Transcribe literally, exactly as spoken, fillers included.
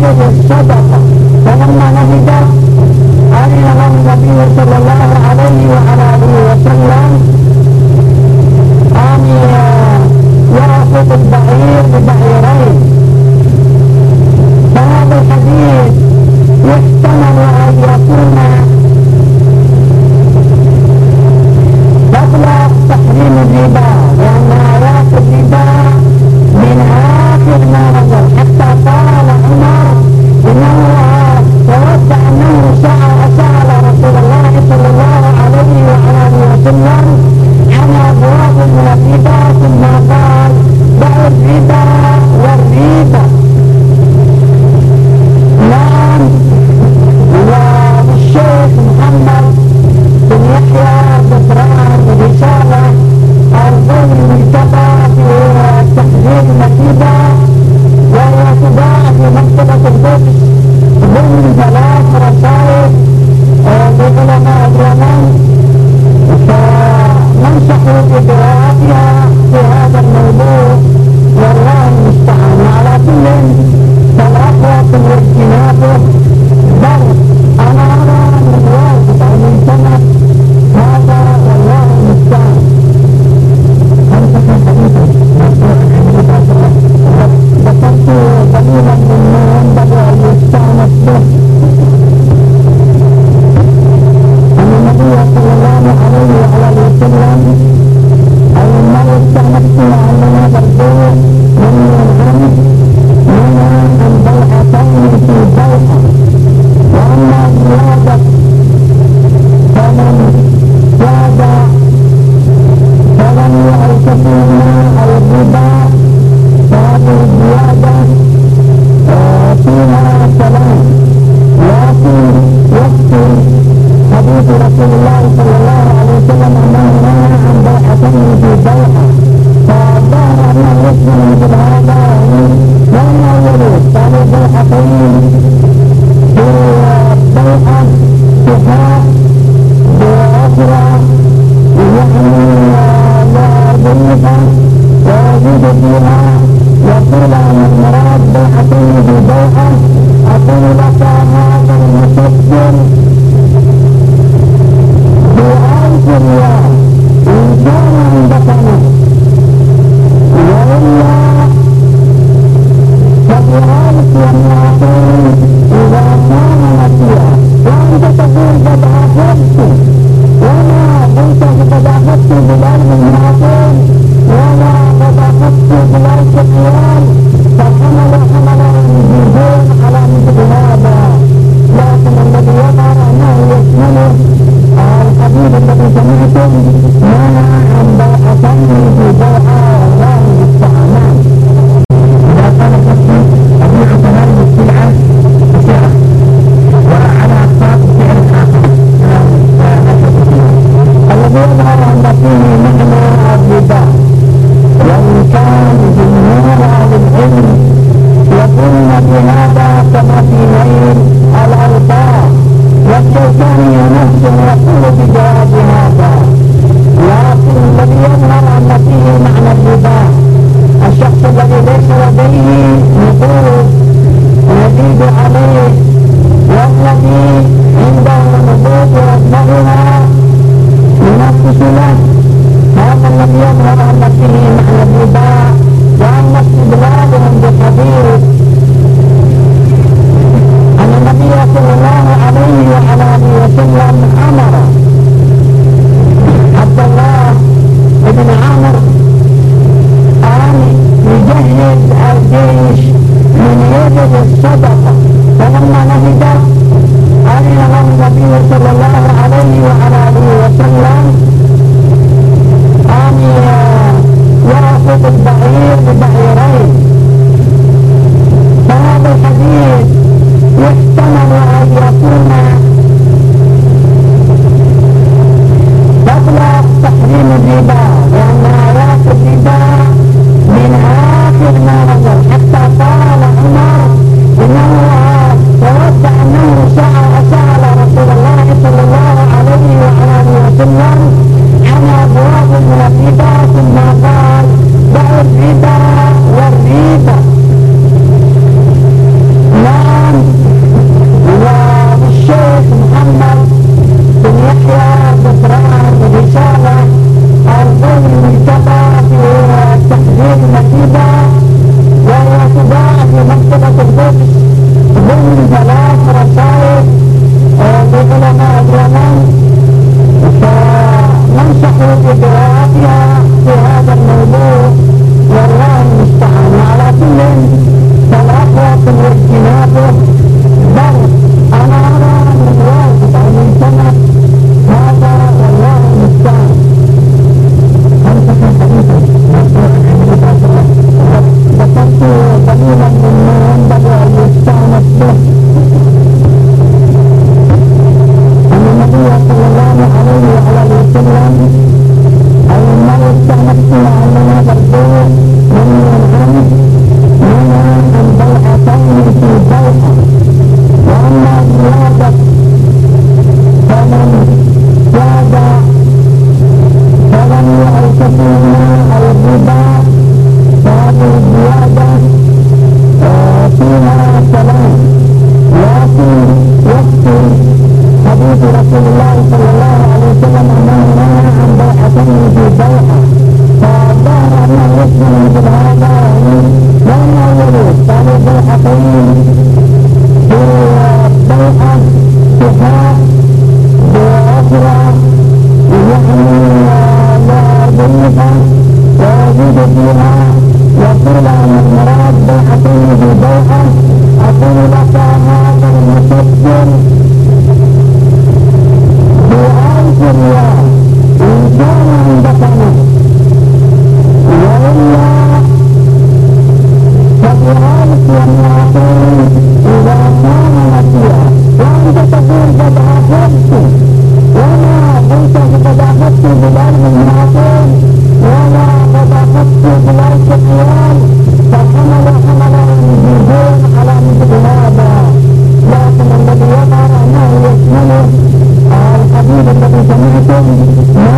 يجد الصدقة، فلما نهدت أذن له النبي صلى الله عليه وعلى آله وسلم أن يأخذ البعير ببعيرين. فهذا الحديث يحتمل أن يكون قبل تحريم الربا، لأن آيات الربا من آخر ما نزل، حتى قال عمر إنه تود أنه سأل رسول الله صلى الله عليه وعلى آله وسلم عن أبواب من الربا، ثم قال دعوا الربا والربا. نعم، والشيخ محمد بن يحيى الدبران رسالة أرضون المتبع في تحذير النتيجة، وهي تباع في مكتبة القدس ضمن ثلاث رسائل لعلماء اليمن، فننصح بقراءتها في هذا الموضوع، والله المستعان. على كل فالأخوة واجتنابه، بل أنا أرى أن الواجب أن يجتنب هذا، والله المستعان. أنت حديثا ذكرت قليلا مما ينبغي أن يستعنف به، أن النبي صلى الله عليه وعلى وسلم أي ما يستعنف أننا برضو من العلم منها البيعتين في بيعة، وأما زيادة فمن زاد فلم يعتقدنا أو الربا، فهذه الزيادة فيها كلام، لكن يكفي حديث رسول الله صلى الله عليه وسلم أنه نهى عن بيعتين في بيعة، فالظاهر أنه يسلم مثل هذا لم يولد. قالوا بيعتين في بيعة كفاء بأخرى يعني لا ضريبة ويزيد فيها، يقول أن المراد بيعتين في بيعة. أقول لك هذا المسجل بألف ريال إن كان عندك نفس، وإلا فبألف ومئتين إذا كان نسيئا. وأنت تقول قد أخذت، وما قلت قد أخذت بالألف ومئتين ولا قد أخذت بالألف ريال، فحمل حملا يجيبون على مثل هذا. لكن الذي يظهر أنه يشمله الحديث الذي سمعتم منع عن بيعتين في بيعة، والله المستعان. إذا كان الشخص أبيع ثمانية السلعة بسعر وعلى أقساط سعر آخر، الذي يظهر أن فيه معنى الربا، وإن كان جمهور أهل العلم يقولون بهذا كما في نيل الأوطار، والشيطاني نفسه يقول بجواب هذا. لكن الذي يظهر أن فيه معنى الربا، الشخص الذي ليس لديه نقود يزيد عليه، والذي عنده نقود يطلبها ينفس له، هذا الذي يظهر أن فيه معنى الربا، وأن استدلالهم بحديث أن النبي صلى الله عليه وعلى آله وسلم أمر عبد الله بن عمرو أن يجهز الجيش من يجد الصدقة، فلما نهدت أذن له النبي صلى الله عليه وعلى آله وسلم أن يأخذ البعير ببعيرين. فهذا الحديث يحتمل أن يكون قبل تحريم الربا، لأن آيات الربا من آخر ما نزل، حتى قال عمر إنه حديث رسول الله صلى الله عليه وسلم أنه نهى عن بيعتين في بيعة، فالظاهر أنه يشمل مثل هذا لأنه يريد قالوا بيعتين في بيعة شفاء بأخرى يعني لا ضيفة ويزيد فيها، يقول أن المراد بيعتين في بيعة. أقول لك هذا المسجل بألف ريال إن كان عندك نفس، وإلا فبألف ومئتين إذا كان نسيا. وأنت تقول قد أخذت، وما قلت قد أخذت بالألف ومئتين ولا قد أخذت بالألف ريال، فحمل حملا بدون على مثل هذا. لكن الذي يظهر أنه يشمله الحديث الذي سمعتم